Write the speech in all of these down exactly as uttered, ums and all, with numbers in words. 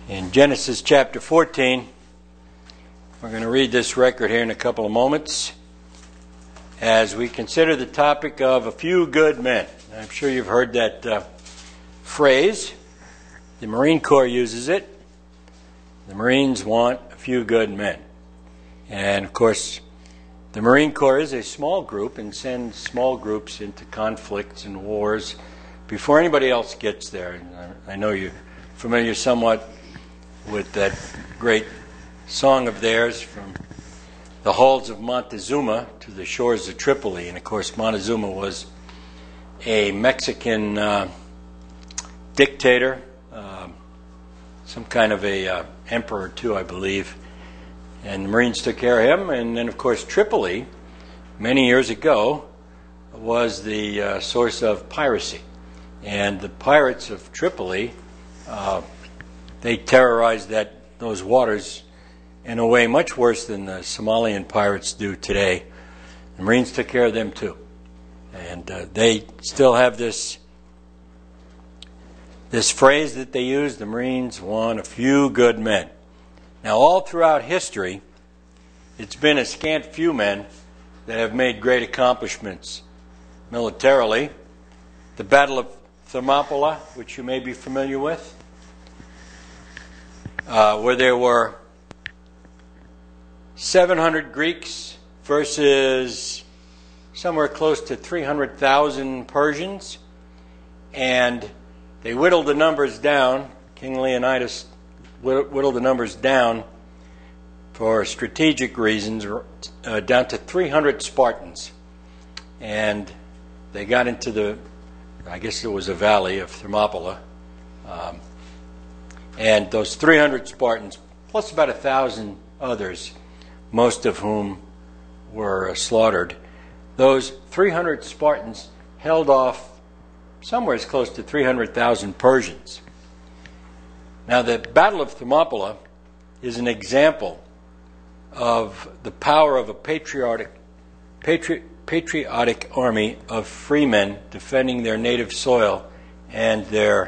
In Genesis chapter fourteen, we're going to read this record here in a couple of moments as we consider the topic of a few good men. I'm sure you've heard that uh, phrase. The Marine Corps uses it. The Marines want a few good men. And of course, the Marine Corps is a small group and sends small groups into conflicts and wars before anybody else gets there. And I know you're familiar somewhat with that great song of theirs, from the halls of Montezuma to the shores of Tripoli. And of course, Montezuma was a Mexican uh, dictator, uh, some kind of a uh, emperor too, I believe. And the Marines took care of him. And then, of course, Tripoli, many years ago, was the uh, source of piracy. And the pirates of Tripoli, uh, they terrorized that those waters in a way much worse than the Somalian pirates do today. The Marines took care of them too. And uh, they still have this this phrase that they use: the Marines want a few good men. Now, all throughout history, it's been a scant few men that have made great accomplishments militarily. The Battle of Thermopylae, which you may be familiar with, uh, where there were seven hundred Greeks versus somewhere close to three hundred thousand Persians, and they whittled the numbers down. King Leonidas whittled the numbers down for strategic reasons, uh, down to three hundred Spartans. And they got into the, I guess it was a valley of Thermopylae. Um, and those three hundred Spartans, plus about a thousand others, most of whom were uh, slaughtered, those three hundred Spartans held off somewhere as close to three hundred thousand Persians. Now, the Battle of Thermopylae is an example of the power of a patriotic, patri- patriotic army of free men defending their native soil and their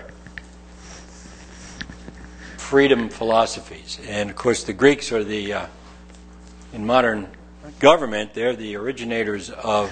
freedom philosophies. And, of course, the Greeks are the, uh, in modern government, they're the originators of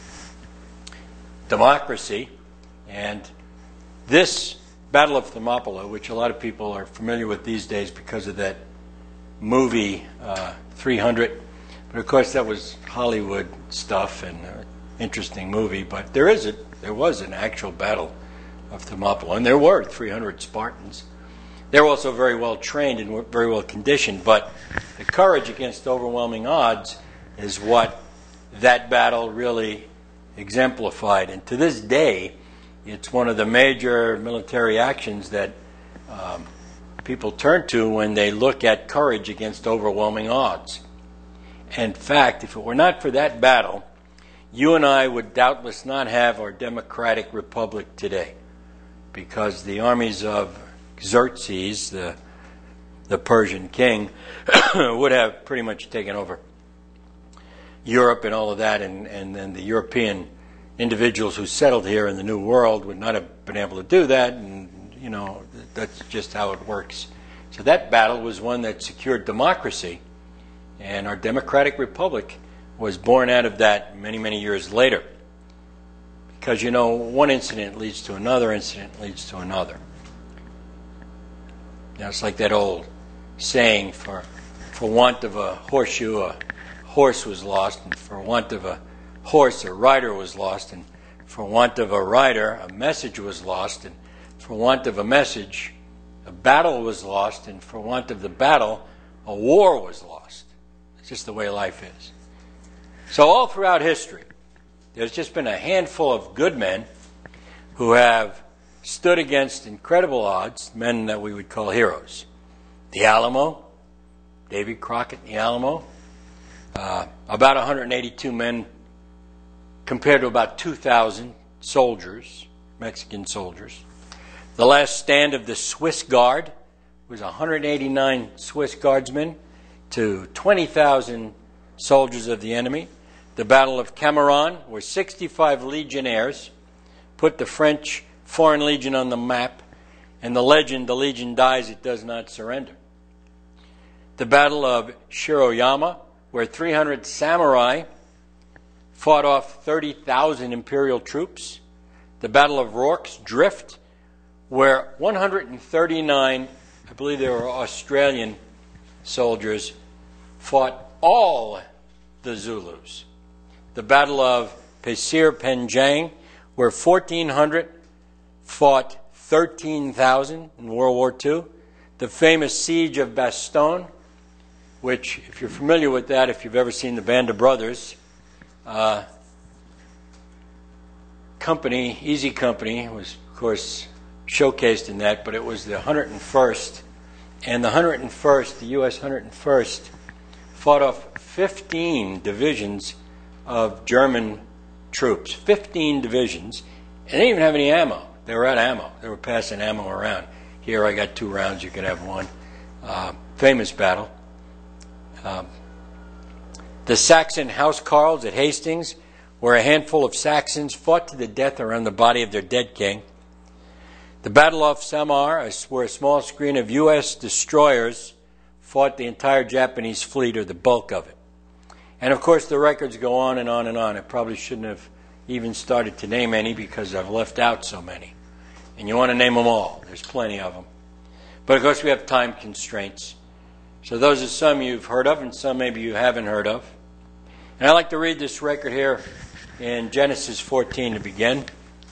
democracy. And this Battle of Thermopylae, which a lot of people are familiar with these days because of that movie uh, three hundred, but of course that was Hollywood stuff and an interesting movie. But there is a, there was an actual Battle of Thermopylae, and there were three hundred Spartans. They were also very well trained and very well conditioned, but the courage against overwhelming odds is what that battle really exemplified. And to this day, it's one of the major military actions that um, people turn to when they look at courage against overwhelming odds. In fact, if it were not for that battle, you and I would doubtless not have our democratic republic today, because the armies of Xerxes, the, the Persian king, would have pretty much taken over Europe and all of that, and, and then the European individuals who settled here in the New World would not have been able to do that, and, you know, that's just how it works. So that battle was one that secured democracy, and our democratic republic was born out of that many, many years later. Because, you know, one incident leads to another incident leads to another. Now, it's like that old saying, for, for want of a horseshoe, a horse was lost, and for want of a horse, a rider was lost, and for want of a rider, a message was lost, and for want of a message, a battle was lost, and for want of the battle, a war was lost. It's just the way life is. So all throughout history, there's just been a handful of good men who have stood against incredible odds, men that we would call heroes. The Alamo, David Crockett in the Alamo, uh, about one hundred eighty-two men compared to about two thousand soldiers, Mexican soldiers. The last stand of the Swiss Guard was one hundred eighty-nine Swiss guardsmen to twenty thousand soldiers of the enemy. The Battle of Cameron, where sixty-five legionnaires put the French Foreign Legion on the map And the legend, the legion dies, it does not surrender. The Battle of Shiroyama, where three hundred samurai fought off thirty thousand imperial troops. The Battle of Rorke's Drift, where one hundred thirty-nine, I believe they were Australian soldiers, fought all the Zulus. The Battle of Pasir Panjang, where fourteen hundred fought thirteen thousand in World War Two. The famous Siege of Bastogne, which, if you're familiar with that, if you've ever seen the Band of Brothers, uh, company, Easy Company, was, of course, showcased in that, but it was the one hundred first. And the one hundred first, the U S one hundred first, fought off fifteen divisions of German troops. fifteen divisions. And they didn't even have any ammo. They were out of ammo. They were passing ammo around. Here I got two rounds, you can have one. Uh, famous battle. Um, the Saxon housecarls at Hastings, where a handful of Saxons fought to the death around the body of their dead king. The Battle of Samar, where a small screen of U S destroyers fought the entire Japanese fleet, or the bulk of it. And of course the records go on and on and on. I probably shouldn't have even started to name any because I've left out so many. And you want to name them all. There's plenty of them. But of course we have time constraints. So those are some you've heard of and some maybe you haven't heard of. And I'd like to read this record here in Genesis fourteen to begin.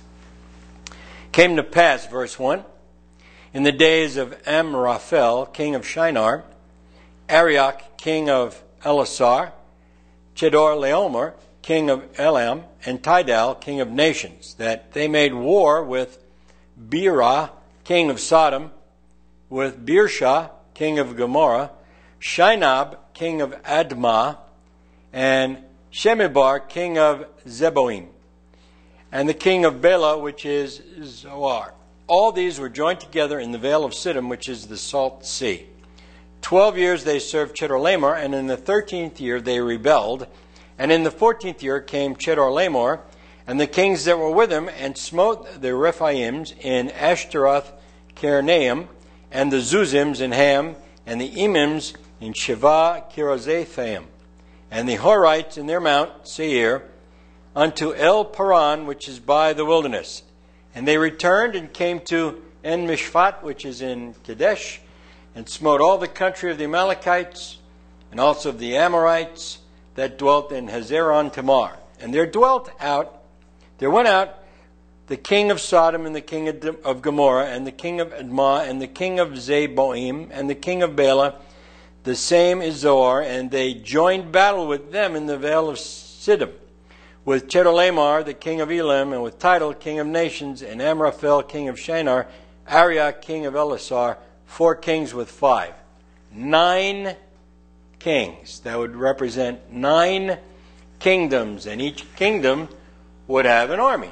Came to pass, verse one, in the days of Amraphel, king of Shinar, Arioch, king of Elasar, Chedorlaomer, king of Elam, and Tidal, king of nations, that they made war with Bera, king of Sodom, with Birsha, king of Gomorrah, Shinab, king of Admah, and Shemibar, king of Zeboim, and the king of Bela, which is Zoar. All these were joined together in the Vale of Siddim, which is the Salt Sea. Twelve years they served Chedorlaomer, and in the thirteenth year they rebelled. And in the fourteenth year came Chedorlaomer, and the kings that were with him, and smote the Rephaims in Ashtaroth Karnaim, and the Zuzims in Ham, and the Emims in Sheva Kirozathaim, and the Horites in their mount, Seir, unto El Paran, which is by the wilderness. And they returned and came to En Mishpat, which is in Kadesh, and smote all the country of the Amalekites, and also of the Amorites that dwelt in Hazeron Tamar. And there dwelt out, there went out the king of Sodom, and the king of Gomorrah, and the king of Admah, and the king of Zeboim, and the king of Bela, the same is Zoar, and they joined battle with them in the Vale of Siddim, with Chedorlaomer, the king of Elam, and with Tidal, king of nations, and Amraphel, king of Shinar, Arioch, king of Elasar, four kings with five. Nine kings. That would represent nine kingdoms, and each kingdom would have an army.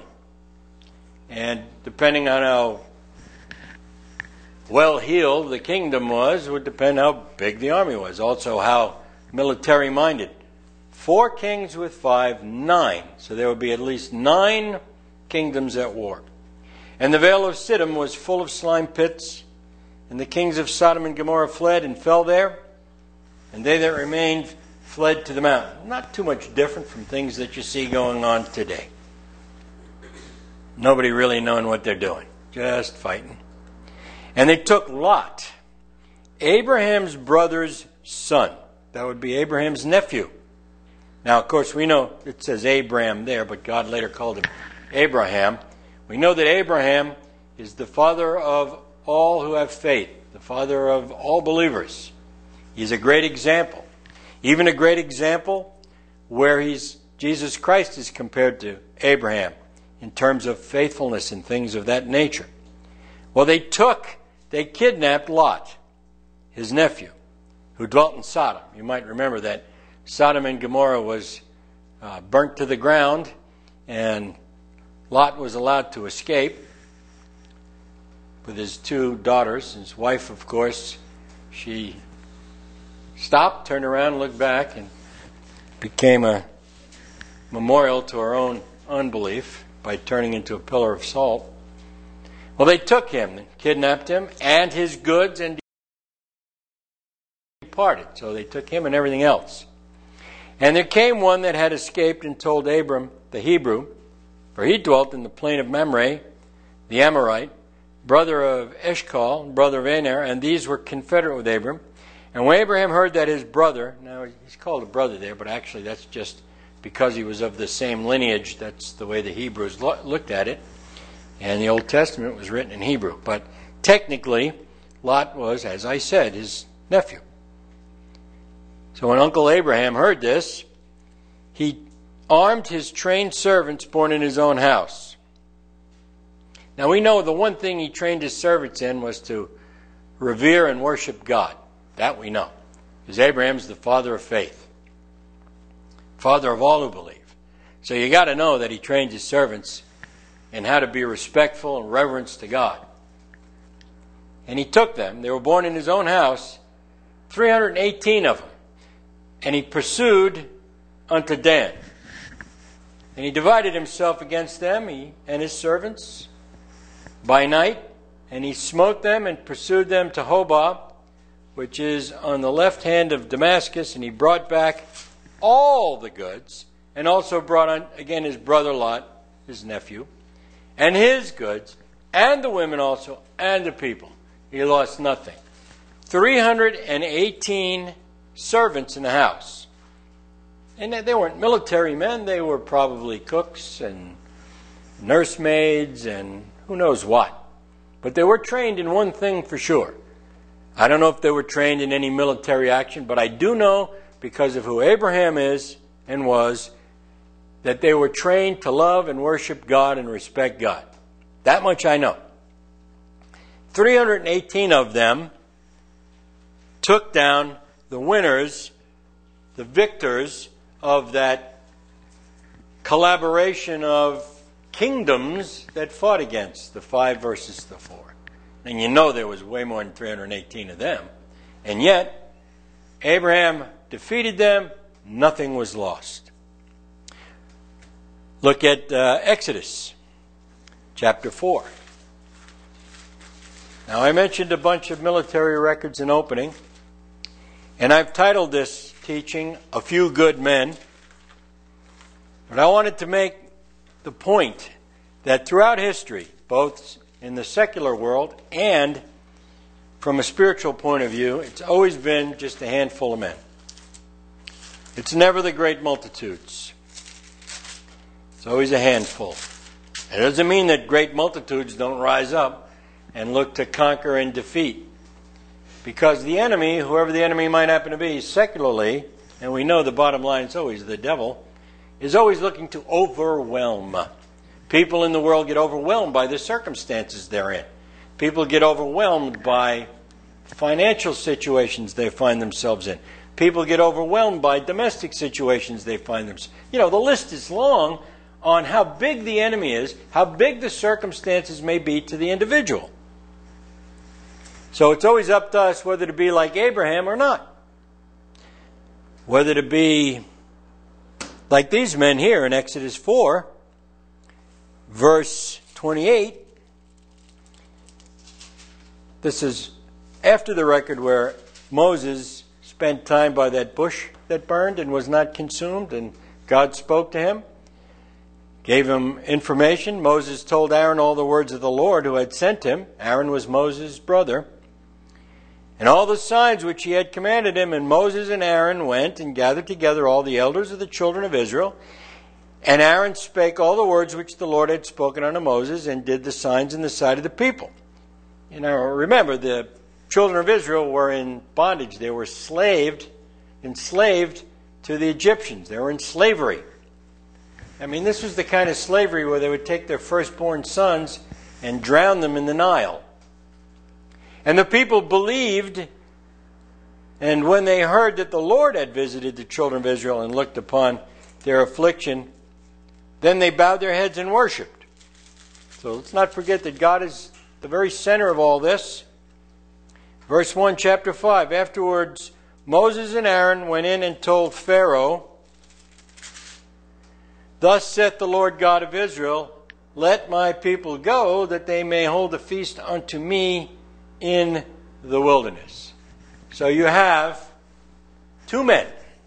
And depending on how well-heeled the kingdom was, would depend how big the army was. Also how military-minded. Four kings with five, nine. So there would be at least nine kingdoms at war. And the Vale of Siddim was full of slime pits, and the kings of Sodom and Gomorrah fled and fell there, and they that remained fled to the mountain. Not too much different from things that you see going on today. Nobody really knowing what they're doing. Just fighting. And they took Lot, Abraham's brother's son. That would be Abraham's nephew. Now, of course, we know it says Abram there, but God later called him Abraham. We know that Abraham is the father of all who have faith, the father of all believers. He's a great example. Even a great example where he's Jesus Christ is compared to Abraham in terms of faithfulness and things of that nature. Well, they took, they kidnapped Lot, his nephew, who dwelt in Sodom. You might remember that Sodom and Gomorrah was uh, burnt to the ground, and Lot was allowed to escape with his two daughters. His wife, of course, she stopped, turned around, looked back, and became a memorial to her own unbelief by turning into a pillar of salt. Well, they took him, kidnapped him, and his goods, and departed. So they took him and everything else. And there came one that had escaped and told Abram the Hebrew, for he dwelt in the plain of Mamre, the Amorite, brother of Eshcol, brother of Aner, and these were confederate with Abram. And when Abraham heard that his brother, now he's called a brother there, but actually that's just because he was of the same lineage. That's the way the Hebrews lo- looked at it. And the Old Testament was written in Hebrew. But technically, Lot was, as I said, his nephew. So when Uncle Abraham heard this, he armed his trained servants born in his own house. Now we know the one thing he trained his servants in was to revere and worship God. That we know. Because Abraham's the father of faith. Father of all who believe. So you got to know that he trained his servants in how to be respectful and reverence to God. And he took them. They were born in his own house, three hundred eighteen of them. And he pursued unto Dan. And he divided himself against them, he and his servants, by night. And he smote them and pursued them to Hobah, which is on the left hand of Damascus. And he brought back all the goods, and also brought on, again, his brother Lot, his nephew, and his goods, and the women also, and the people. He lost nothing. three hundred eighteen servants in the house. And they weren't military men. They were probably cooks and nursemaids and who knows what. But they were trained in one thing for sure. I don't know if they were trained in any military action, but I do know, because of who Abraham is and was, that they were trained to love and worship God and respect God. That much I know. three hundred eighteen of them took down the winners, the victors of that collaboration of kingdoms that fought against the five versus the four. And you know there was way more than three hundred eighteen of them. And yet, Abraham defeated them. Nothing was lost. Look at uh, Exodus chapter four. Now, I mentioned a bunch of military records in opening, and I've titled this teaching, A Few Good Men. But I wanted to make the point that throughout history, both in the secular world and from a spiritual point of view, it's always been just a handful of men. It's never the great multitudes. It's always a handful. It doesn't mean that great multitudes don't rise up and look to conquer and defeat. Because the enemy, whoever the enemy might happen to be, secularly, and we know the bottom line is always the devil, is always looking to overwhelm. People in the world get overwhelmed by the circumstances they're in. People get overwhelmed by financial situations they find themselves in. People get overwhelmed by domestic situations they find themselves in. You know, the list is long on how big the enemy is, how big the circumstances may be to the individual. So it's always up to us whether to be like Abraham or not. Whether to be like these men here in Exodus four, verse twenty-eight. This is after the record where Moses spent time by that bush that burned and was not consumed, and God spoke to him, gave him information. Moses told Aaron all the words of the Lord who had sent him. Aaron was Moses' brother. And all the signs which he had commanded him. And Moses and Aaron went and gathered together all the elders of the children of Israel. And Aaron spake all the words which the Lord had spoken unto Moses, and did the signs in the sight of the people. You know, remember, the children of Israel were in bondage. They were slaved, enslaved to the Egyptians. They were in slavery. I mean, this was the kind of slavery where they would take their firstborn sons and drown them in the Nile. And the people believed, and when they heard that the Lord had visited the children of Israel and looked upon their affliction, then they bowed their heads and worshipped. So let's not forget that God is the very center of all this. Verse one, chapter five. Afterwards, Moses and Aaron went in and told Pharaoh, Thus saith the Lord God of Israel, let my people go, that they may hold a feast unto me in the wilderness. So you have two men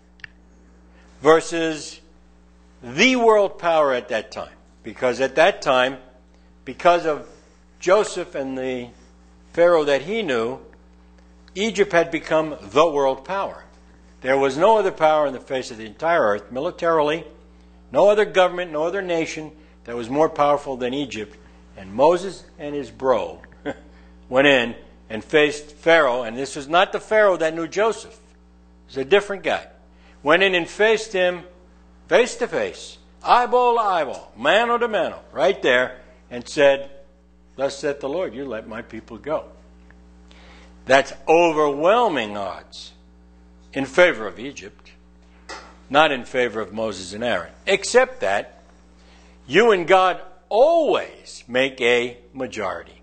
versus the world power at that time. Because at that time, because of Joseph and the Pharaoh that he knew, Egypt had become the world power. There was no other power on the face of the entire earth, militarily, no other government, no other nation that was more powerful than Egypt. And Moses and his bro went in and faced Pharaoh, and this was not the Pharaoh that knew Joseph. It was a different guy. Went in and faced him face to face, eyeball to eyeball, mano to mano, right there, and said, "Thus saith the Lord, you let my people go." That's overwhelming odds in favor of Egypt, not in favor of Moses and Aaron. Except that you and God always make a majority.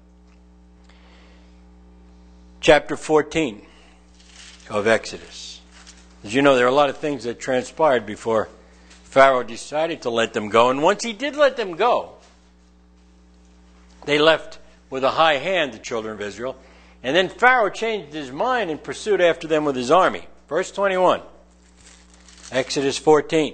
Chapter fourteen of Exodus. As you know, there are a lot of things that transpired before Pharaoh decided to let them go. And once he did let them go, they left with a high hand, the children of Israel. And then Pharaoh changed his mind and pursued after them with his army. Verse twenty-one, Exodus fourteen.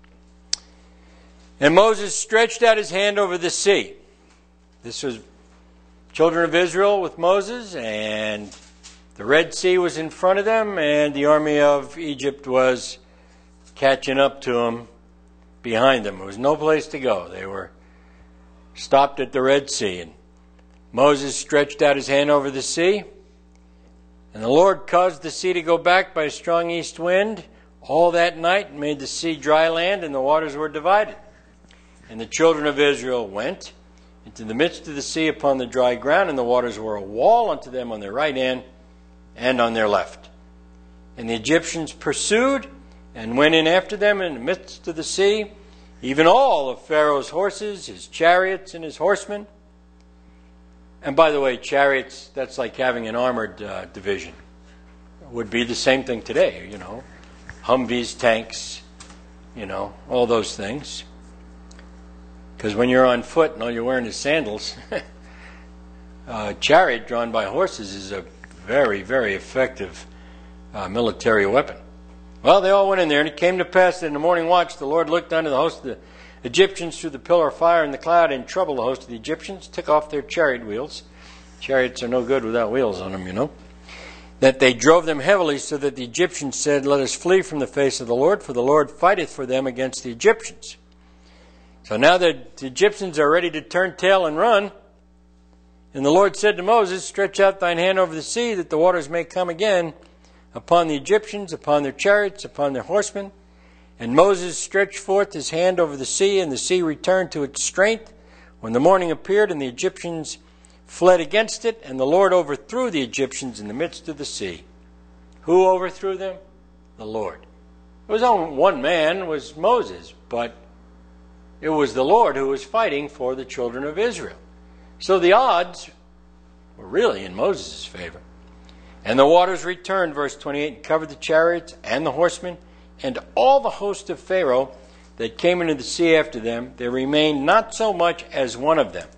And Moses stretched out his hand over the sea. This was children of Israel with Moses, and the Red Sea was in front of them, and the army of Egypt was catching up to them behind them. There was no place to go. They were stopped at the Red Sea, and Moses stretched out his hand over the sea, and the Lord caused the sea to go back by a strong east wind all that night, and made the sea dry land, and the waters were divided. And the children of Israel went into the midst of the sea upon the dry ground, and the waters were a wall unto them on their right hand and on their left. And the Egyptians pursued and went in after them in the midst of the sea, even all of Pharaoh's horses, his chariots, and his horsemen. And by the way, chariots, that's like having an armored uh, division. It would be the same thing today, you know. Humvees, tanks, you know, all those things. Because when you're on foot and all you're wearing is sandals, a chariot drawn by horses is a very, very effective uh, military weapon. Well, they all went in there, and it came to pass that in the morning watch the Lord looked unto the host of the Egyptians through the pillar of fire and the cloud, and troubled the host of the Egyptians, took off their chariot wheels. Chariots are no good without wheels on them, you know. That they drove them heavily, so that the Egyptians said, "Let us flee from the face of the Lord, for the Lord fighteth for them against the Egyptians." So now that the Egyptians are ready to turn tail and run, and the Lord said to Moses, "Stretch out thine hand over the sea, that the waters may come again upon the Egyptians, upon their chariots, upon their horsemen." And Moses stretched forth his hand over the sea, and the sea returned to its strength when the morning appeared, and the Egyptians fled against it, and the Lord overthrew the Egyptians in the midst of the sea. Who overthrew them? The Lord. It was only one man, it was Moses, but it was the Lord who was fighting for the children of Israel. So the odds were really in Moses' favor. And the waters returned, verse twenty-eight, and covered the chariots and the horsemen, and all the host of Pharaoh that came into the sea after them. There remained not so much as one of them.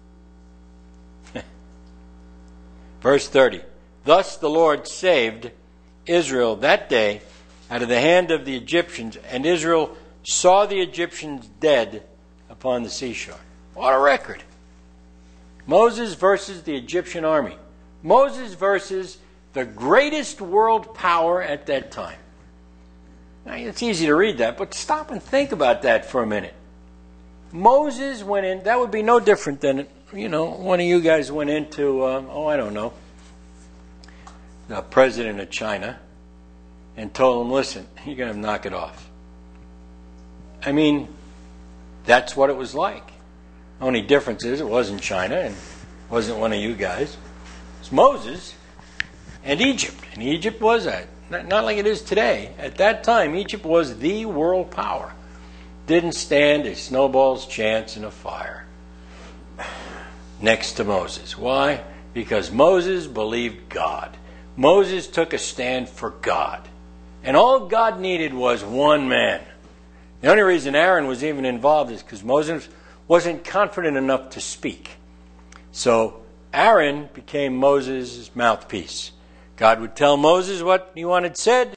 Verse thirty, thus the Lord saved Israel that day out of the hand of the Egyptians, and Israel saw the Egyptians dead upon the seashore. What a record. Moses versus the Egyptian army. Moses versus the greatest world power at that time. Now, it's easy to read that, but stop and think about that for a minute. Moses went in, that would be no different than, you know, one of you guys went into, uh, oh, I don't know, the president of China and told him, "Listen, you're going to knock it off." I mean, that's what it was like. The only difference is it wasn't China and wasn't one of you guys. It's Moses and Egypt. And Egypt was a, not, not like it is today. At that time, Egypt was the world power. Didn't stand a snowball's chance in a fire next to Moses. Why? Because Moses believed God. Moses took a stand for God. And all God needed was one man. The only reason Aaron was even involved is because Moses wasn't confident enough to speak. So Aaron became Moses' mouthpiece. God would tell Moses what he wanted said.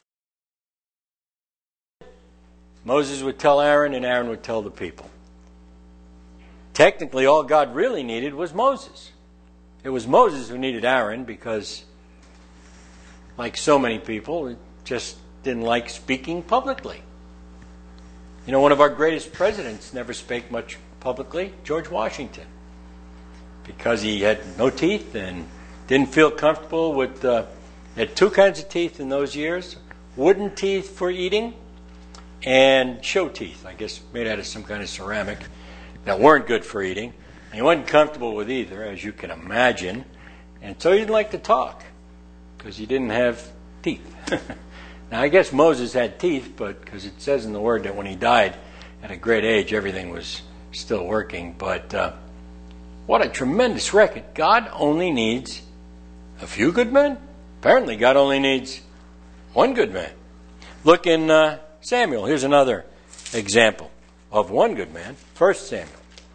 Moses would tell Aaron, and Aaron would tell the people. Technically, all God really needed was Moses. It was Moses who needed Aaron because, like so many people, it just didn't like speaking publicly. You know, one of our greatest presidents never spake much publicly, George Washington, because he had no teeth and didn't feel comfortable with, uh, he had two kinds of teeth in those years, wooden teeth for eating and show teeth, I guess made out of some kind of ceramic, that weren't good for eating. And he wasn't comfortable with either, as you can imagine, and so he didn't like to talk because he didn't have teeth. Now, I guess Moses had teeth, but because it says in the Word that when he died at a great age, everything was still working. But uh, what a tremendous record. God only needs a few good men. Apparently, God only needs one good man. Look in uh, Samuel. Here's another example of one good man. First Samuel.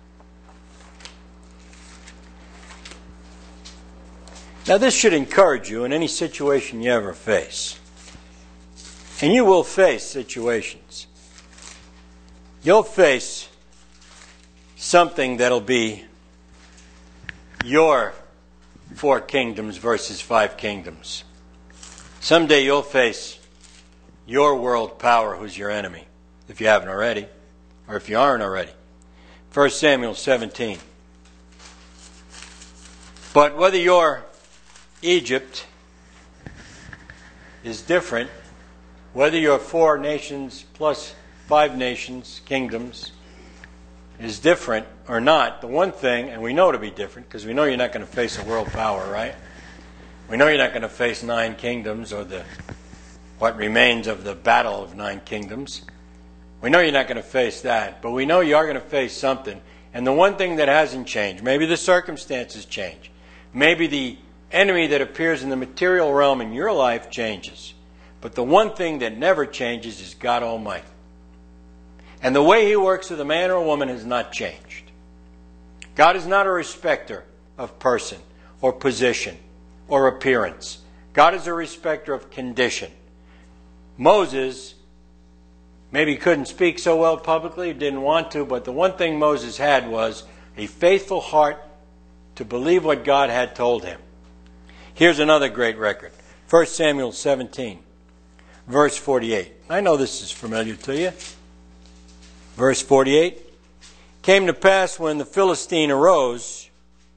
Now, this should encourage you in any situation you ever face. And you will face situations. You'll face something that'll be your four kingdoms versus five kingdoms. Someday you'll face your world power who's your enemy, if you haven't already, or if you aren't already. First Samuel seventeen. But whether you're Egypt is different, whether you're four nations plus five nations, kingdoms, is different or not, the one thing, and we know to be different, because we know you're not going to face a world power, right? We know you're not going to face nine kingdoms or the what remains of the battle of nine kingdoms. We know you're not going to face that, but we know you are going to face something. And the one thing that hasn't changed, maybe the circumstances change, maybe the enemy that appears in the material realm in your life changes. But the one thing that never changes is God Almighty. And the way He works with a man or a woman has not changed. God is not a respecter of person or position or appearance. God is a respecter of condition. Moses maybe couldn't speak so well publicly, didn't want to, but the one thing Moses had was a faithful heart to believe what God had told him. Here's another great record. First Samuel seventeen, verse forty-eight. I know this is familiar to you. Verse forty-eight. Came to pass when the Philistine arose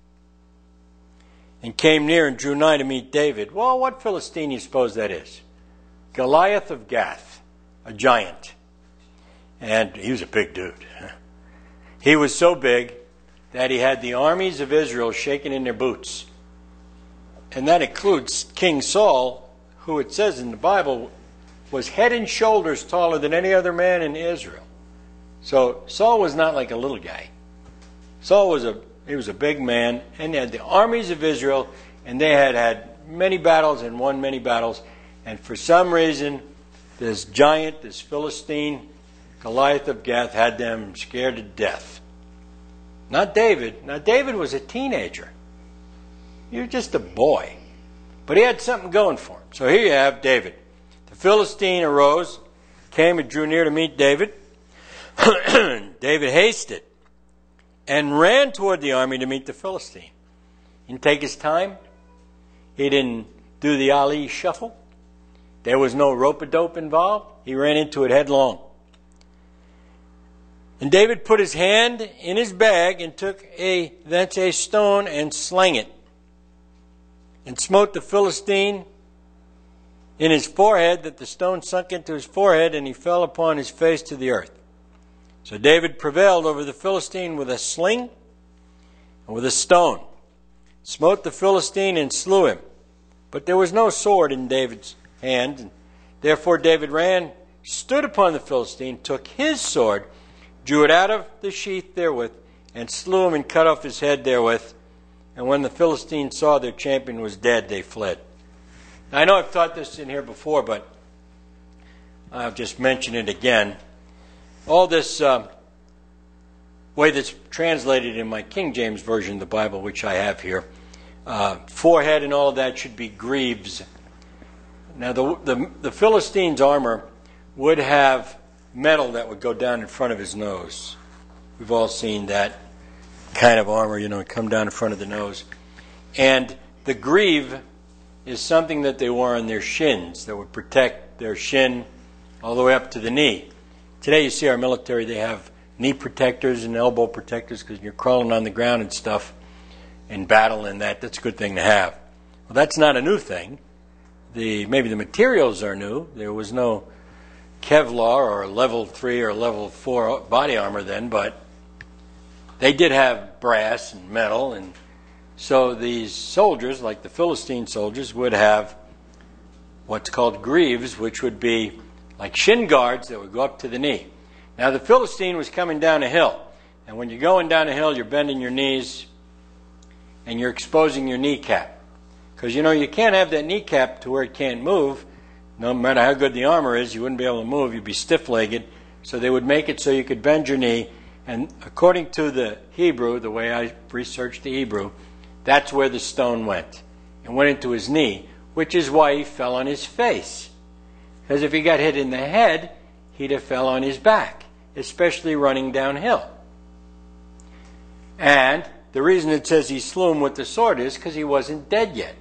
and came near and drew nigh to meet David. Well, what Philistine do you suppose that is? Goliath of Gath, a giant. And he was a big dude. He was so big that he had the armies of Israel shaking in their boots. And that includes King Saul, who it says in the Bible was head and shoulders taller than any other man in Israel. So Saul was not like a little guy. Saul was a he was a big man, and he had the armies of Israel, and they had had many battles and won many battles. And for some reason, this giant, this Philistine, Goliath of Gath, had them scared to death. Not David. Now, David was a teenager. He was just a boy. But he had something going for him. So here you have David. The Philistine arose, came and drew near to meet David. David hasted and ran toward the army to meet the Philistine. He didn't take his time. He didn't do the Ali shuffle. There was no rope-a-dope involved. He ran into it headlong. And David put his hand in his bag and took a thence a stone and slang it, and smote the Philistine in his forehead, that the stone sunk into his forehead, and he fell upon his face to the earth. So David prevailed over the Philistine with a sling and with a stone, smote the Philistine and slew him. But there was no sword in David's hand. And therefore David ran, stood upon the Philistine, took his sword, drew it out of the sheath therewith, and slew him and cut off his head therewith. And when the Philistines saw their champion was dead, they fled. Now, I know I've taught this in here before, but I'll just mention it again. All this uh, way that's translated in my King James Version of the Bible, which I have here, uh, forehead and all of that should be greaves. Now, the, the, the Philistine's armor would have metal that would go down in front of his nose. We've all seen that kind of armor, you know, come down in front of the nose. And the greave is something that they wore on their shins that would protect their shin all the way up to the knee. Today you see our military, they have knee protectors and elbow protectors because you're crawling on the ground and stuff in battle, and that that's a good thing to have. Well, that's not a new thing. The maybe the materials are new. There was no Kevlar or level three or level four body armor then, but they did have brass and metal, and so these soldiers, like the Philistine soldiers, would have what's called greaves, which would be like shin guards that would go up to the knee. Now, the Philistine was coming down a hill, and when you're going down a hill, you're bending your knees, and you're exposing your kneecap. Because, you know, you can't have that kneecap to where it can't move. No matter how good the armor is, you wouldn't be able to move. You'd be stiff-legged. So they would make it so you could bend your knee, and according to the Hebrew, the way I researched the Hebrew, that's where the stone went. It went into his knee, which is why he fell on his face. Because if he got hit in the head, he'd have fell on his back, especially running downhill. And the reason it says he slew him with the sword is because he wasn't dead yet.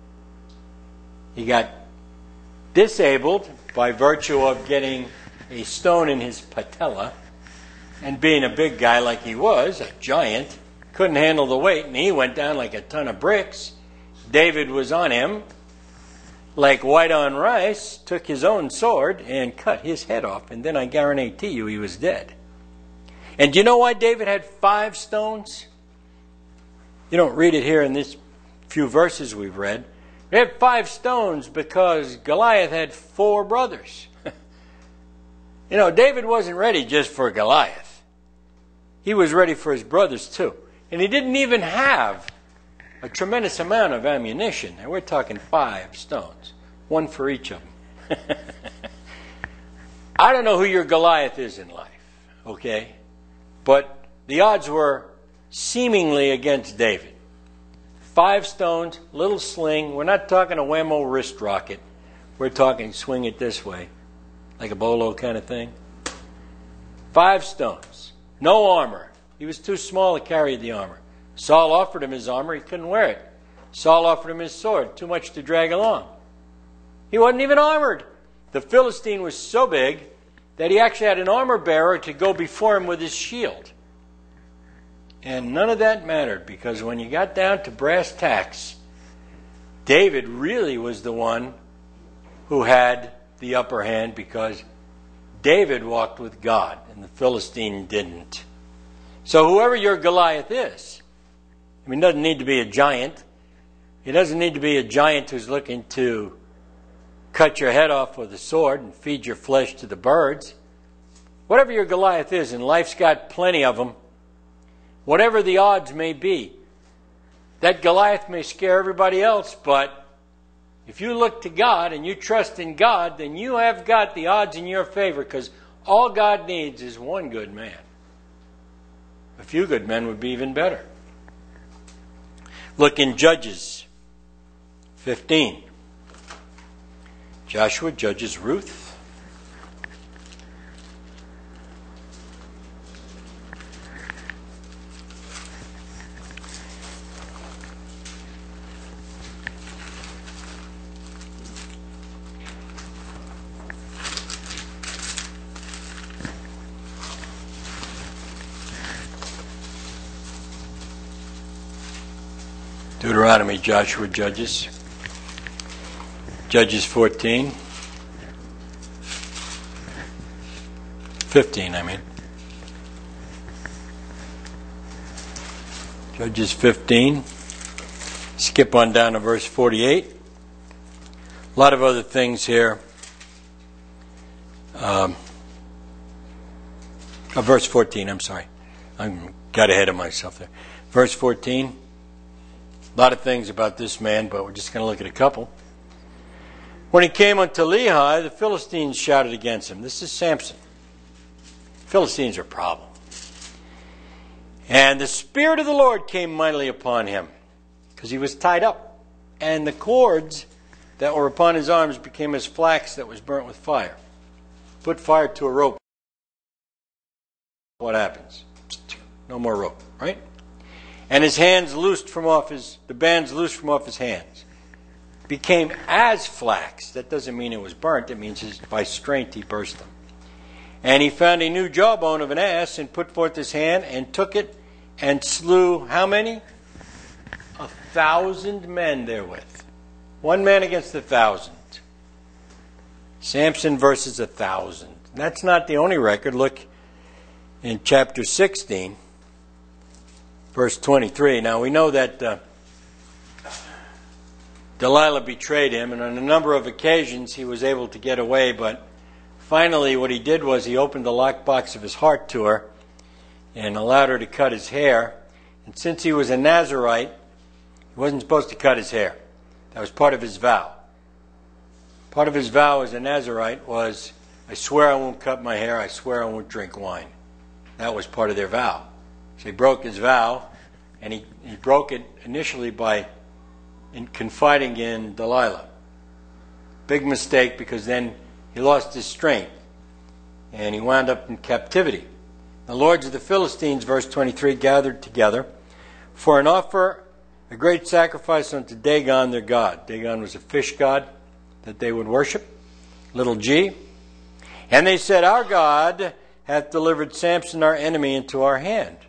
He got disabled by virtue of getting a stone in his patella, and being a big guy like he was, a giant, couldn't handle the weight, and he went down like a ton of bricks. David was on him like white on rice, took his own sword and cut his head off, and then I guarantee you he was dead. And do you know why David had five stones? You don't read it here in these few verses we've read. He had five stones because Goliath had four brothers. You know, David wasn't ready just for Goliath. He was ready for his brothers too. And he didn't even have a tremendous amount of ammunition. And we're talking five stones, one for each of them. I don't know who your Goliath is in life, okay? But the odds were seemingly against David. Five stones, little sling. We're not talking a whammo wrist rocket. We're talking swing it this way, like a bolo kind of thing. Five stones. No armor. He was too small to carry the armor. Saul offered him his armor. He couldn't wear it. Saul offered him his sword. Too much to drag along. He wasn't even armored. The Philistine was so big that he actually had an armor bearer to go before him with his shield. And none of that mattered, because when you got down to brass tacks, David really was the one who had the upper hand, because David walked with God and the Philistine didn't. So whoever your Goliath is, I mean, it doesn't need to be a giant. It doesn't need to be a giant who's looking to cut your head off with a sword and feed your flesh to the birds. Whatever your Goliath is, and life's got plenty of them, whatever the odds may be, that Goliath may scare everybody else, but if you look to God and you trust in God, then you have got the odds in your favor, because all God needs is one good man. A few good men would be even better. Look in Judges fifteen. Joshua judges Ruth. Deuteronomy, Joshua, Judges. Judges fourteen. fifteen, I mean. Judges fifteen. Skip on down to verse forty-eight. A lot of other things here. Um, oh, verse fourteen, I'm sorry. I got ahead of myself there. Verse fourteen. A lot of things about this man, but we're just going to look at a couple. When he came unto Lehi, the Philistines shouted against him. This is Samson. Philistines are a problem. And the Spirit of the Lord came mightily upon him, because he was tied up. And the cords that were upon his arms became as flax that was burnt with fire. Put fire to a rope. What happens? No more rope, right? And his hands loosed from off his, the bands loosed from off his hands. Became as flax. That doesn't mean it was burnt. It means his, by strength he burst them. And he found a new jawbone of an ass and put forth his hand and took it and slew how many? A thousand men therewith. One man against a thousand. Samson versus a thousand. That's not the only record. Look in chapter sixteen, verse twenty-three. Now we know that uh, Delilah betrayed him, and on a number of occasions he was able to get away, but finally what he did was he opened the lockbox of his heart to her and allowed her to cut his hair. And since he was a Nazirite, he wasn't supposed to cut his hair. That was part of his vow. Part of his vow as a Nazirite was, I swear I won't cut my hair, I swear I won't drink wine. That was part of their vow. So he broke his vow, and he, he broke it initially by in confiding in Delilah. Big mistake, because then he lost his strength, and he wound up in captivity. The lords of the Philistines, verse twenty-three, gathered together for an offer, a great sacrifice unto Dagon their god. Dagon was a fish god that they would worship, little g. And they said, our God hath delivered Samson our enemy into our hand.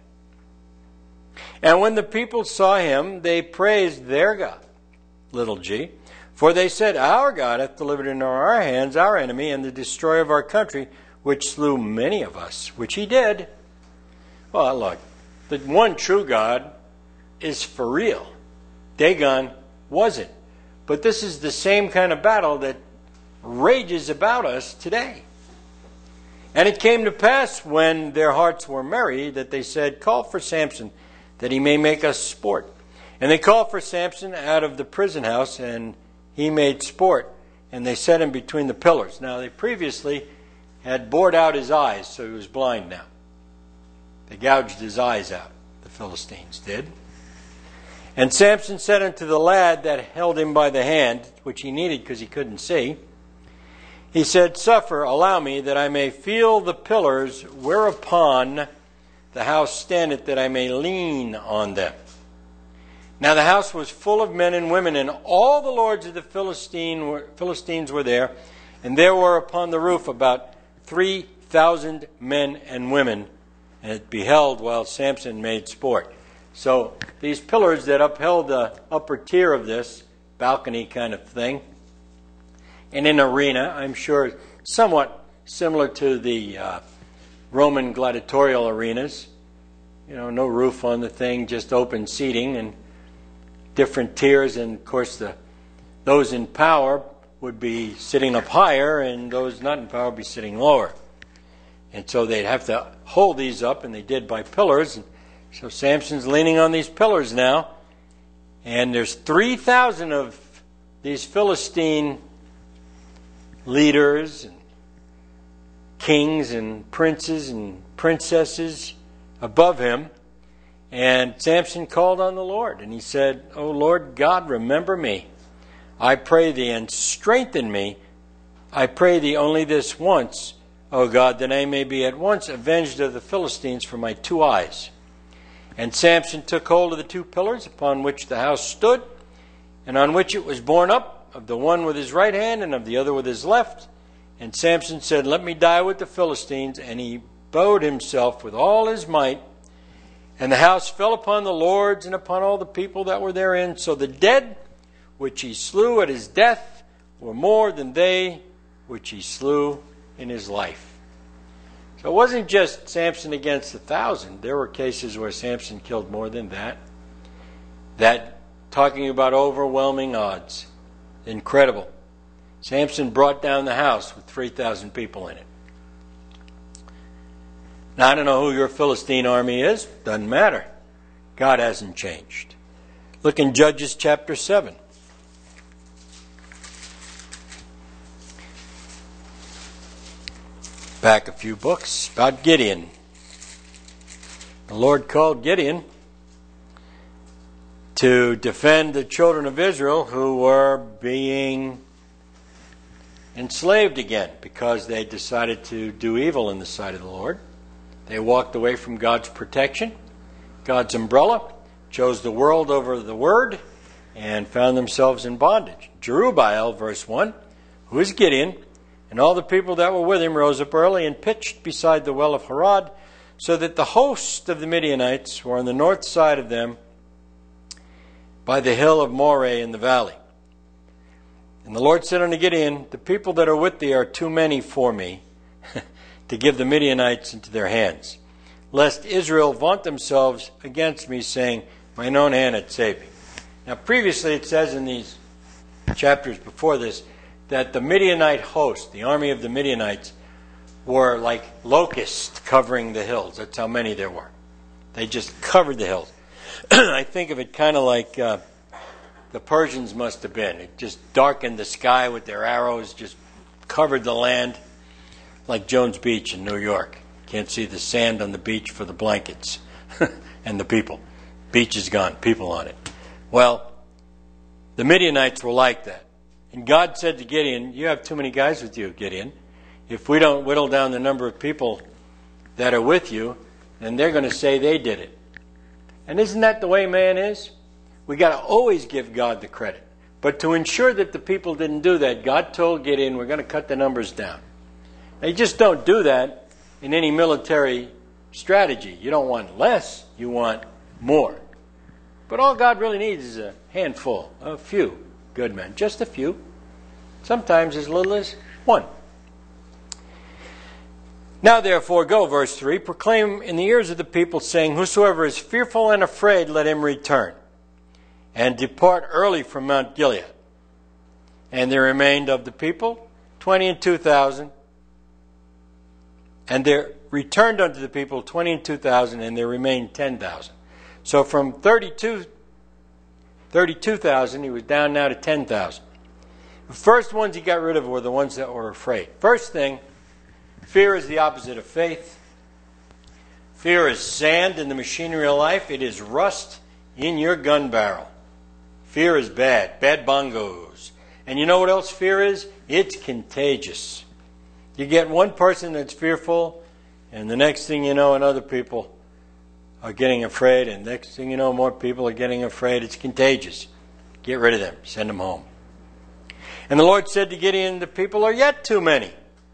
And when the people saw him, they praised their God, little g. For they said, our God hath delivered into our hands our enemy and the destroyer of our country, which slew many of us, which he did. Well, look, the one true God is for real. Dagon wasn't. But this is the same kind of battle that rages about us today. And it came to pass, when their hearts were merry, that they said, call for Samson, that he may make us sport. And they called for Samson out of the prison house, and he made sport. And they set him between the pillars. Now, they previously had bored out his eyes, so he was blind now. They gouged his eyes out, the Philistines did. And Samson said unto the lad that held him by the hand, which he needed because he couldn't see, he said, suffer, allow me, that I may feel the pillars whereupon the house standeth, that I may lean on them. Now the house was full of men and women, and all the lords of the Philistine were, Philistines were there, and there were upon the roof about three thousand men and women, and it beheld while Samson made sport. So these pillars that upheld the upper tier of this balcony kind of thing, in an arena, I'm sure somewhat similar to the uh, Roman gladiatorial arenas. You know, no roof on the thing, just open seating and different tiers. And of course, the those in power would be sitting up higher, and those not in power would be sitting lower. And so they'd have to hold these up, and they did by pillars. And so Samson's leaning on these pillars now, and there's three thousand of these Philistine leaders and kings and princes and princesses above him. And Samson called on the Lord, and he said, O Lord God, remember me, I pray thee, and strengthen me. I pray thee only this once, O God, that I may be at once avenged of the Philistines for my two eyes. And Samson took hold of the two pillars upon which the house stood, and on which it was borne up, of the one with his right hand and of the other with his left. And Samson said, let me die with the Philistines. And he bowed himself with all his might. And the house fell upon the lords and upon all the people that were therein. So the dead which he slew at his death were more than they which he slew in his life. So it wasn't just Samson against a thousand. There were cases where Samson killed more than that. That, talking about overwhelming odds. Incredible. Samson brought down the house with three thousand people in it. Now, I don't know who your Philistine army is. Doesn't matter. God hasn't changed. Look in Judges chapter seven. Back a few books about Gideon. The Lord called Gideon to defend the children of Israel who were being enslaved again because they decided to do evil in the sight of the Lord. They walked away from God's protection, God's umbrella, chose the world over the Word, and found themselves in bondage. Jerubbaal, verse one, who is Gideon, and all the people that were with him rose up early and pitched beside the well of Harod, so that the host of the Midianites were on the north side of them by the hill of Moreh in the valley. And the Lord said unto Gideon, the people that are with thee are too many for me to give the Midianites into their hands, lest Israel vaunt themselves against me, saying, mine own hand hath saved me. Now previously it says in these chapters before this that the Midianite host, the army of the Midianites, were like locusts covering the hills. That's how many there were. They just covered the hills. I think of it kind of like uh, the Persians must have been. It just darkened the sky with their arrows, just covered the land, like Jones Beach in New York. Can't see the sand on the beach for the blankets and the people. Beach is gone, people on it. Well, the Midianites were like that. And God said to Gideon, you have too many guys with you, Gideon. If we don't whittle down the number of people that are with you, then they're going to say they did it. And isn't that the way man is? We got to always give God the credit. But to ensure that the people didn't do that, God told Gideon, we're going to cut the numbers down. Now, you just don't do that in any military strategy. You don't want less, you want more. But all God really needs is a handful, a few good men, just a few. Sometimes as little as one. Now therefore go, verse three, proclaim in the ears of the people, saying, whosoever is fearful and afraid, let him return, and depart early from Mount Gilead. And there remained of the people twenty and two thousand, and there returned unto the people twenty and two thousand, and there remained ten thousand. So from thirty-two thousand, he was down now to ten thousand. The first ones he got rid of were the ones that were afraid. First thing, fear is the opposite of faith. Fear is sand in the machinery of life. It is rust in your gun barrel. Fear is bad. Bad bongos. And you know what else fear is? It's contagious. You get one person that's fearful, and the next thing you know, and other people are getting afraid, and next thing you know, more people are getting afraid. It's contagious. Get rid of them. Send them home. And the Lord said to Gideon, the people are yet too many.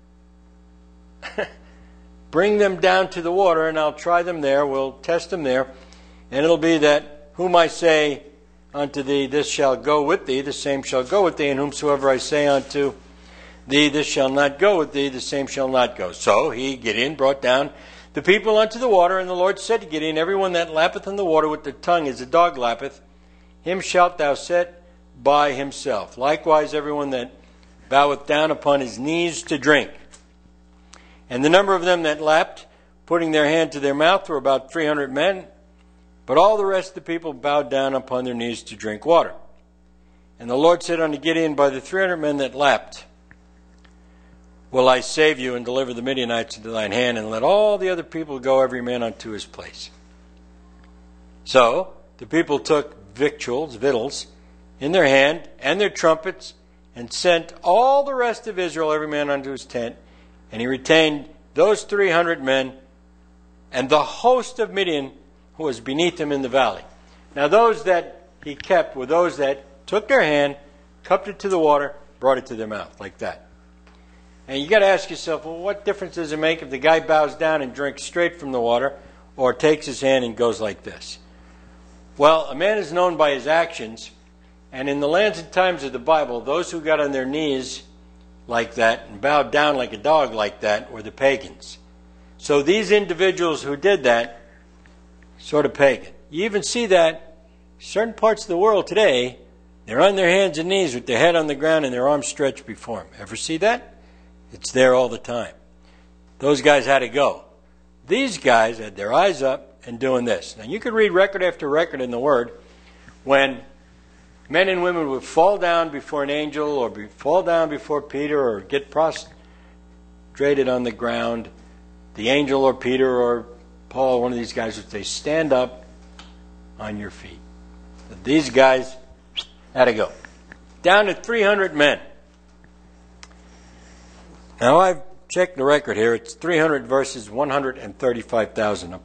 Bring them down to the water, and I'll try them there. We'll test them there. And it'll be that whom I say unto thee, this shall go with thee, the same shall go with thee. And whomsoever I say unto thee, this shall not go with thee, the same shall not go. So he, Gideon, brought down the people unto the water. And the Lord said to Gideon, everyone that lappeth in the water with the tongue as a dog lappeth, him shalt thou set by himself. Likewise, everyone that boweth down upon his knees to drink. And the number of them that lapped, putting their hand to their mouth, were about three hundred men. But all the rest of the people bowed down upon their knees to drink water. And the Lord said unto Gideon, by the three hundred men that lapped, will I save you and deliver the Midianites into thine hand, and let all the other people go, every man unto his place. So the people took victuals, victuals, in their hand, and their trumpets, and sent all the rest of Israel, every man unto his tent. And he retained those three hundred men, and the host of Midian who was beneath him in the valley. Now those that he kept were those that took their hand, cupped it to the water, brought it to their mouth, like that. And you got to ask yourself, well, what difference does it make if the guy bows down and drinks straight from the water, or takes his hand and goes like this? Well, a man is known by his actions, and in the lands and times of the Bible, those who got on their knees like that and bowed down like a dog like that were the pagans. So these individuals who did that, sort of pagan. You even see that certain parts of the world today, they're on their hands and knees with their head on the ground and their arms stretched before them. Ever see that? It's there all the time. Those guys had to go. These guys had their eyes up and doing this. Now you could read record after record in the Word when men and women would fall down before an angel, or be, fall down before Peter, or get prostrated on the ground. The angel or Peter or Paul, one of these guys would say, stand up on your feet. But these guys had to go. Down to three hundred men. Now I've checked the record here. It's three hundred versus one hundred thirty-five thousand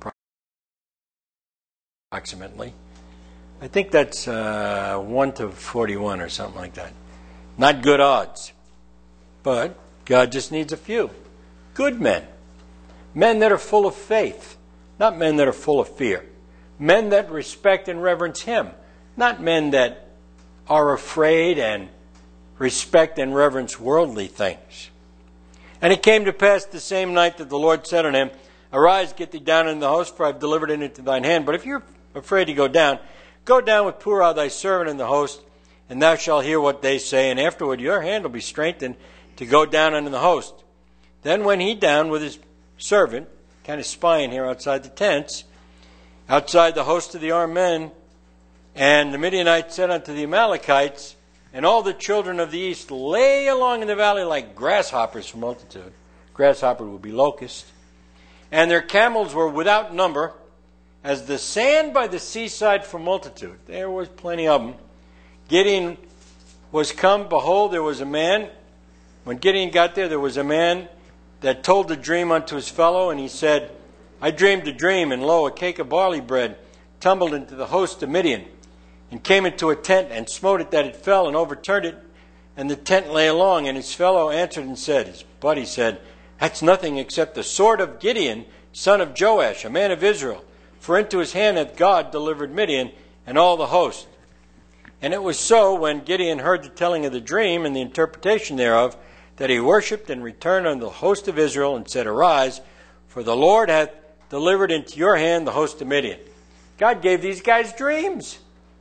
approximately. I think that's uh, one to forty-one or something like that. Not good odds. But God just needs a few. Good men. Men that are full of faith. Not men that are full of fear. Men that respect and reverence Him. Not men that are afraid and respect and reverence worldly things. And it came to pass the same night that the Lord said unto him, Arise, get thee down in the host, for I have delivered it into thine hand. But if you're afraid to go down, go down with Purah thy servant in the host, and thou shalt hear what they say, and afterward your hand will be strengthened to go down unto the host. Then went he down with his servant, kind of spying here outside the tents, outside the host of the armed men, and the Midianites said unto the Amalekites, and all the children of the east lay along in the valley like grasshoppers for multitude. Grasshopper would be locust. And their camels were without number, as the sand by the seaside for multitude. There was plenty of them. Gideon was come, behold, there was a man. When Gideon got there, there was a man that told the dream unto his fellow, and he said, I dreamed a dream, and lo, a cake of barley bread tumbled into the host of Midian, and came into a tent, and smote it that it fell, and overturned it, and the tent lay along. And his fellow answered and said, his buddy said, That's nothing except the sword of Gideon, son of Joash, a man of Israel. For into his hand hath God delivered Midian and all the host. And it was so, when Gideon heard the telling of the dream and the interpretation thereof, that he worshipped and returned unto the host of Israel, and said, Arise, for the Lord hath delivered into your hand the host of Midian. God gave these guys dreams.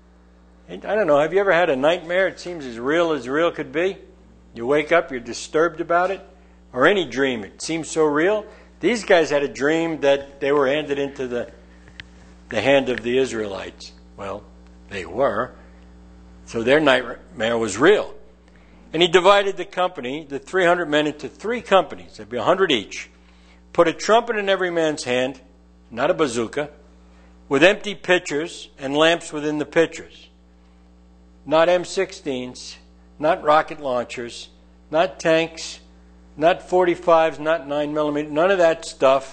I don't know, have you ever had a nightmare? It seems as real as real could be. You wake up, you're disturbed about it. Or any dream, it seems so real. These guys had a dream that they were handed into the, the hand of the Israelites. Well, they were. So their nightmare was real. And he divided the company, the three hundred men, into three companies. There'd be a hundred each. Put a trumpet in every man's hand, not a bazooka, with empty pitchers and lamps within the pitchers. Not M sixteens, not rocket launchers, not tanks, not forty-fives, not nine millimeter, none of that stuff.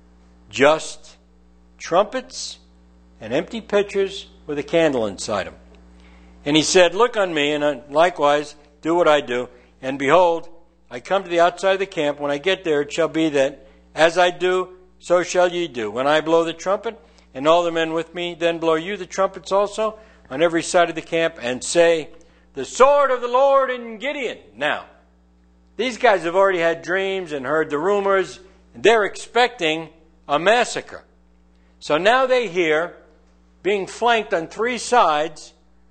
Just trumpets and empty pitchers with a candle inside them. And he said, Look on me, and likewise do what I do. And behold, I come to the outside of the camp. When I get there, it shall be that as I do, so shall ye do. When I blow the trumpet, and all the men with me, then blow you the trumpets also on every side of the camp, and say, The sword of the Lord in Gideon. Now, these guys have already had dreams and heard the rumors, and they're expecting a massacre. So now they hear, being flanked on three sides,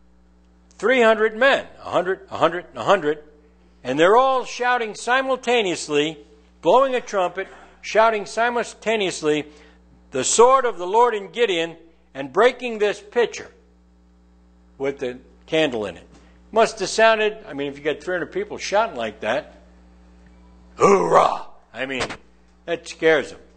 three hundred men, a hundred, a hundred, a hundred, and they're all shouting simultaneously, blowing a trumpet, shouting simultaneously, the sword of the Lord in Gideon, and breaking this pitcher with the candle in it. Must have sounded, I mean, if you got three hundred people shouting like that, hoorah! I mean, that scares them.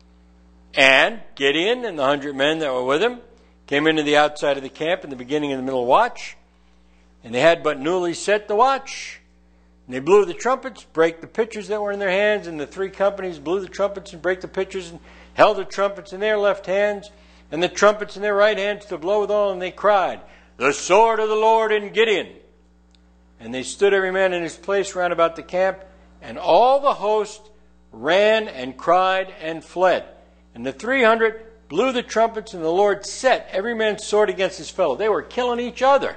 And Gideon and the hundred men that were with him came into the outside of the camp in the beginning of the middle watch, and they had but newly set the watch. And they blew the trumpets, break the pitchers that were in their hands, and the three companies blew the trumpets and break the pitchers and held the trumpets in their left hands and the trumpets in their right hands to blow withal, and they cried, The sword of the Lord in Gideon. And they stood every man in his place round about the camp, and all the host ran and cried and fled. And the three hundred blew the trumpets, and the Lord set every man's sword against his fellow. They were killing each other.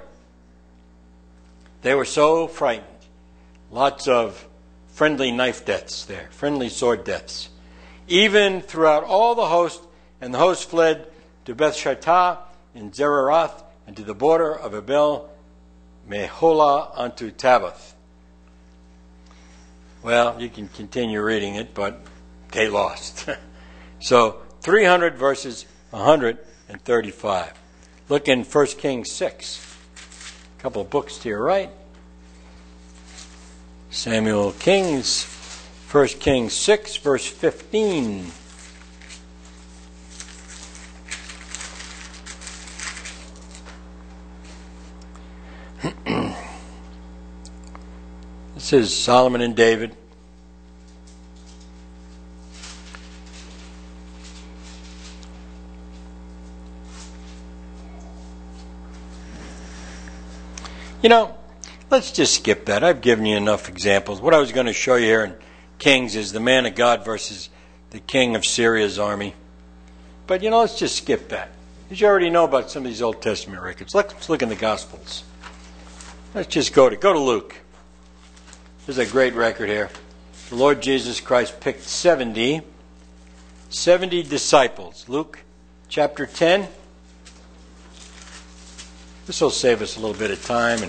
They were so frightened. Lots of friendly knife deaths there, friendly sword deaths. Even throughout all the host, and the host fled to Bethshattah in Zeraroth, and to the border of Abel Meholah unto Tabbath. Well, you can continue reading it, but they lost. So, three hundred versus one hundred thirty-five. Look in First Kings six. A couple of books to your right. Samuel Kings, First Kings six, verse fifteen. This is Solomon and David. You know, let's just skip that. I've given you enough examples. What I was going to show you here in Kings is the man of God versus the king of Syria's army. But, you know, let's just skip that. Because you already know about some of these Old Testament records. Let's look in the Gospels. Let's just go to go to Luke. There's a great record here. The Lord Jesus Christ picked seventy, seventy disciples. Luke chapter ten. This will save us a little bit of time, and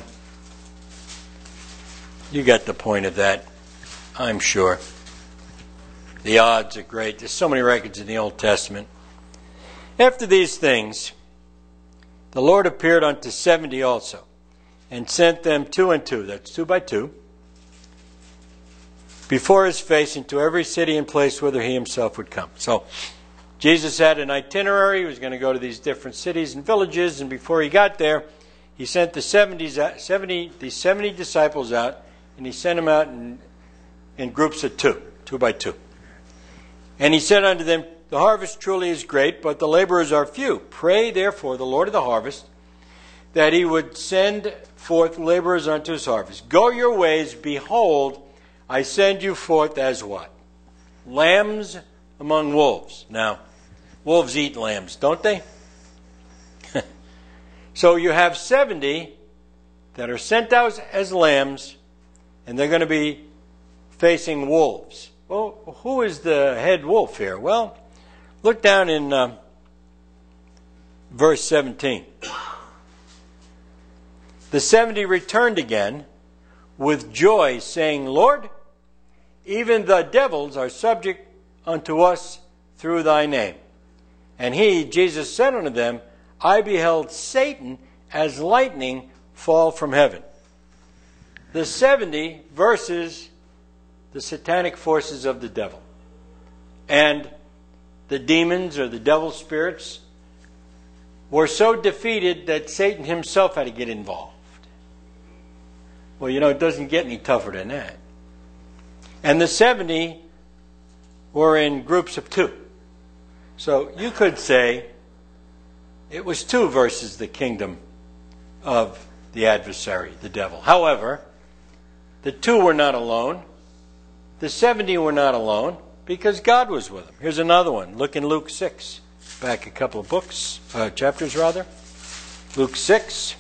you got the point of that, I'm sure. The odds are great. There's so many records in the Old Testament. After these things, the Lord appeared unto seventy also, and sent them two and two, that's two by two, before his face into every city and place whither he himself would come. So Jesus had an itinerary. He was going to go to these different cities and villages, and before he got there, he sent the seventy, seventy, the seventy disciples out, and he sent them out in, in groups of two, two by two. And he said unto them, the harvest truly is great, but the laborers are few. Pray therefore the Lord of the harvest, that he would send forth laborers unto his harvest. Go your ways, behold, I send you forth as what? Lambs among wolves. Now, wolves eat lambs, don't they? So you have seventy that are sent out as lambs, and they're going to be facing wolves. Well, who is the head wolf here? Well, look down in uh, verse seventeen. The seventy returned again with joy, saying, Lord, even the devils are subject unto us through thy name. And he, Jesus, said unto them, I beheld Satan as lightning fall from heaven. The seventy versus the satanic forces of the devil. And the demons or the devil spirits were so defeated that Satan himself had to get involved. Well, you know, it doesn't get any tougher than that. And the seventy were in groups of two. So you could say it was two versus the kingdom of the adversary, the devil. However, the two were not alone. The seventy were not alone because God was with them. Here's another one. Look in Luke six. Back a couple of books, uh, chapters rather. Luke six.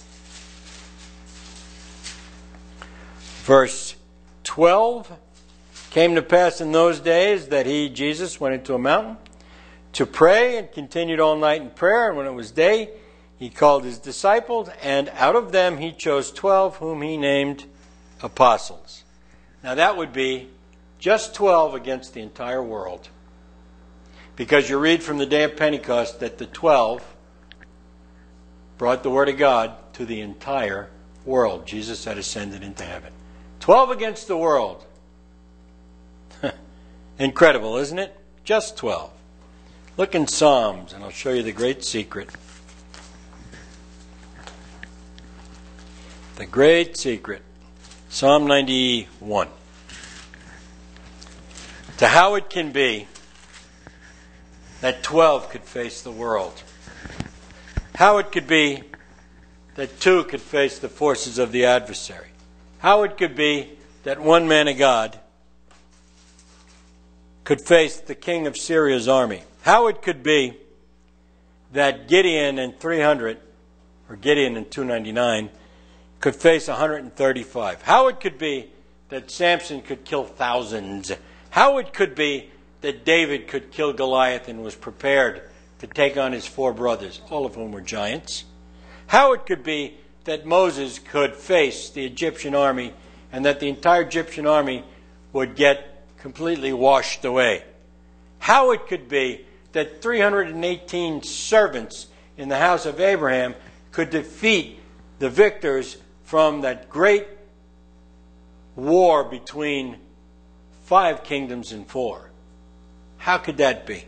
Verse twelve. Came to pass in those days that he, Jesus, went into a mountain to pray and continued all night in prayer. And when it was day, he called his disciples, and out of them he chose twelve, whom he named apostles. Now that would be just twelve against the entire world. Because you read from the day of Pentecost that the twelve brought the word of God to the entire world. Jesus had ascended into heaven. Twelve against the world. Incredible, isn't it? Just twelve. Look in Psalms, and I'll show you the great secret. The great secret. Psalm ninety-one. To how it can be that twelve could face the world. How it could be that two could face the forces of the adversary. How it could be that one man of God could face the king of Syria's army. How it could be that Gideon and three hundred, or Gideon and two ninety-nine, could face one hundred thirty-five. How it could be that Samson could kill thousands. How it could be that David could kill Goliath and was prepared to take on his four brothers, all of whom were giants. How it could be that Moses could face the Egyptian army and that the entire Egyptian army would get completely washed away. How it could be that three hundred eighteen servants in the house of Abraham could defeat the victors from that great war between five kingdoms and four. How could that be?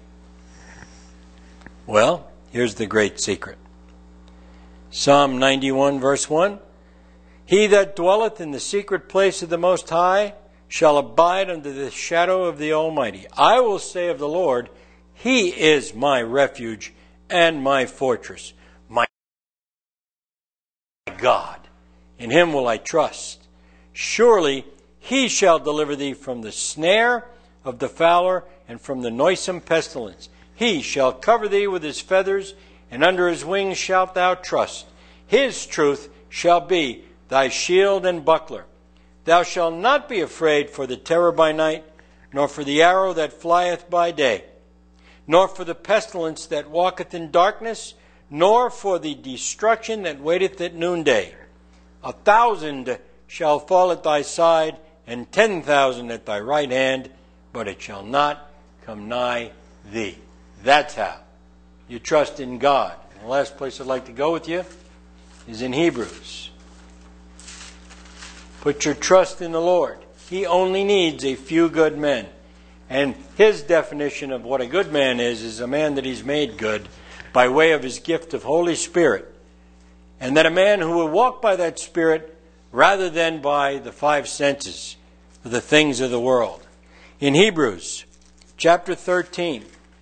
Well, here's the great secret. Psalm ninety-one, verse one. He that dwelleth in the secret place of the Most High shall abide under the shadow of the Almighty. I will say of the Lord, He is my refuge and my fortress, my God. In Him will I trust. Surely He shall deliver thee from the snare of the fowler and from the noisome pestilence. He shall cover thee with His feathers, and under His wings shalt thou trust. His truth shall be thy shield and buckler. Thou shalt not be afraid for the terror by night, nor for the arrow that flieth by day, nor for the pestilence that walketh in darkness, nor for the destruction that waiteth at noonday. A thousand shall fall at thy side, and ten thousand at thy right hand, but it shall not come nigh thee. That's how you trust in God. And the last place I'd like to go with you is in Hebrews. Put your trust in the Lord. He only needs a few good men. And His definition of what a good man is, is a man that He's made good by way of His gift of Holy Spirit. And that a man who will walk by that Spirit rather than by the five senses, the things of the world. In Hebrews chapter thirteen,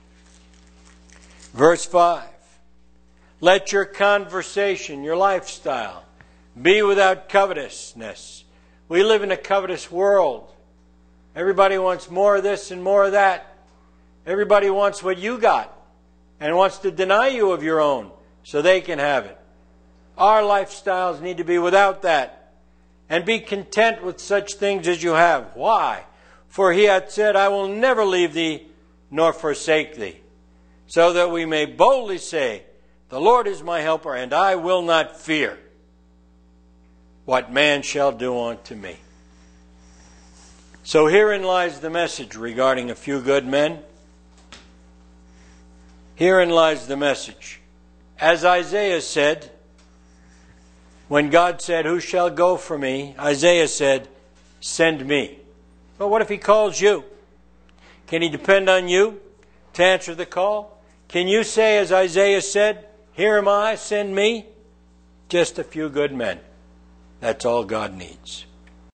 verse five, let your conversation, your lifestyle, be without covetousness. We live in a covetous world. Everybody wants more of this and more of that. Everybody wants what you got and wants to deny you of your own so they can have it. Our lifestyles need to be without that. And be content with such things as you have. Why? For He hath said, I will never leave thee nor forsake thee. So that we may boldly say, the Lord is my helper, and I will not fear what man shall do unto me. So herein lies the message regarding a few good men. Herein lies the message. As Isaiah said, when God said, who shall go for me? Isaiah said, send me. But what if He calls you? Can He depend on you to answer the call? Can you say, as Isaiah said, here am I, send me? Just a few good men. That's all God needs.